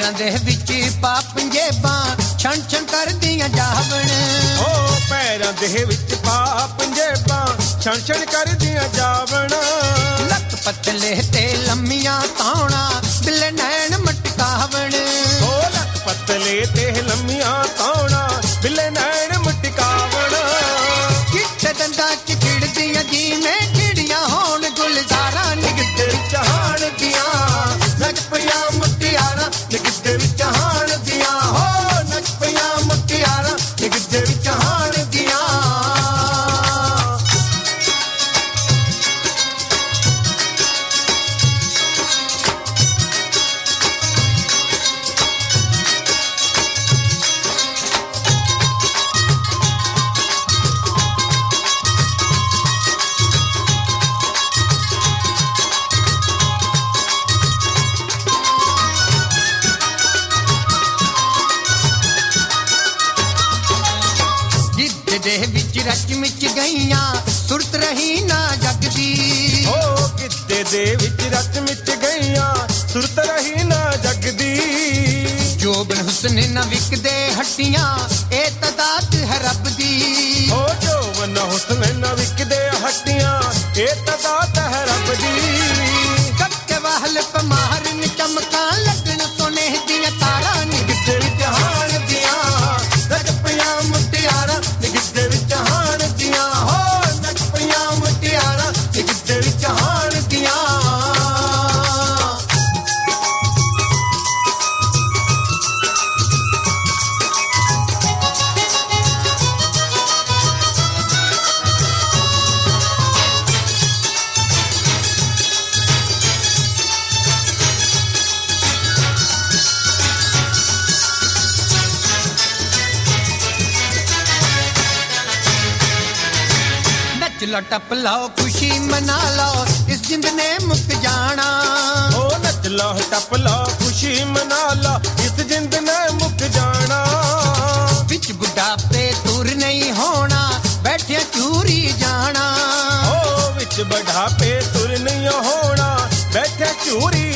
ਪੈਰਾਂ ਦੇ ਵਿੱਚ ਪਾ ਪੰਜੇਬਾਂ ਛਣ ਛਣ ਕਰਦੀਆਂ ਜਾਵਣ ਓ ਪੈਰਾਂ ਦੇ ਵਿੱਚ ਪਾ ਪੰਜੇਬਾਂ ਛਣ ਛਣ ਕਰਦੀਆਂ ਜਾਵਣ ਲੱਕ ਪਤਲੇ ਤੇ ਲੰਮੀਆਂ ਤਾਉਣਾ ਬਿੱਲੇ ਨੈਣ ਮਟਕਾਵਣ ਓ ਲੱਕ ਪਤਲੇ ਤੇ ਲੰਮੀਆਂ ਤਾਉਣਾ ਬਿੱਲੇ ਨੈਣ ਮਟਕਾਵਣ ਕਿੱਥੇ ਦੰਦਾਂ ਚ ਖਿੜਦੀਆਂ ਜਿਵੇਂ ਖਿੜੀਆਂ ਹੋਣ ਗੁਲਜ਼ਾਰਾਂ ਨਿਗਿੱਧ ਵਿੱਚ ਹਾਣ ਦੀਆਂ ਨੱਚ ਪਈਆਂ ਮੁਟਿਆਰਾਂ ਨਿਗਿੱਧ ਵਿੱਚ ਹਾਣ ਦੀਆਂ ਹੋ ਨੱਚ ਪਈਆਂ ਮੁਟਿਆਰਾਂ ਨਿਗਿੱਧ ਵਿੱਚ ਹਾਣ ਦੀਆਂ ਦੇ ਵਿੱਚ ਰਚ ਮਿਚ ਗਈਆਂ ਸੁਰਤ ਰਹੀ ਨਾ ਜਗਦੀ ਓ ਗਿੱਧੇ ਦੇ ਵਿੱਚ ਰਚ ਮਿਚ ਗਈਆਂ ਸੁਰਤ ਰਹੀ ਨਾ ਜਗਦੀ ਜੋਬਨ ਹੁਸਨ ਨਾ ਵਿਕਦੇ ਹੱਟੀਆਂ ਇਹ ਤਦਾਤ ਹੈ ਰੱਬ ਦੀ ਓ ਜੋਬਨ ਹੁਸਨ ਨਾ ਵਿਕਦੇ ਹੱਟੀਆਂ ਇਹ ਤਦਾਤ ਹੈ ਰੱਬ ਦੀ ਕੱਕੇ ਵਾਹਲ ਪਮਾਰਨ ਚਮਕਾਂ ਲੱਗਣ ਸੋਨੇ ਦੀਆਂ ਤਾਰਾਂ ਨੀ ਗਿੱਧੇ ਵਿੱਚ ਹਾਣ ਦੀਆਂ ਨੱਚ ਪਈਆਂ ਮੁਟਿਆਰਾਂ ਨੀ ਗਿੱਧੇ ਵਿੱਚ ਹਾਣ ਦੀਆਂ ਹੋ ਨੱਚ ਪਈਆਂ ਮੁਟਿਆਰਾਂ ਨੀ ਗਿੱਧੇ ਵਿੱਚ ਹਾਣ ਦੀਆਂ ਲਾ ਟੱਪ ਲਾਓ ਖੁਸ਼ੀ ਮਨਾ ਲਾਓ ਇਸ ਜਿੰਦ ਨੇ ਮੁੱਕ ਜਾਣਾ ਓ ਨੱਚ ਲਾ ਟੱਪ ਲਾ ਖੁਸ਼ੀ ਮਨਾ ਲਾ ਇਸ ਜਿੰਦ ਨੇ ਮੁੱਕ ਜਾਣਾ ਵਿੱਚ ਬੁਢਾਪੇ ਤੁਰ ਨਹੀਂ ਹੋਣਾ ਬੈਠਿਆ ਚੂਰੀ ਜਾਣਾ ਓ ਵਿੱਚ ਬੁਢਾਪੇ ਤੁਰ ਨਹੀਂ ਹੋਣਾ ਬੈਠਿਆ ਚੂਰੀ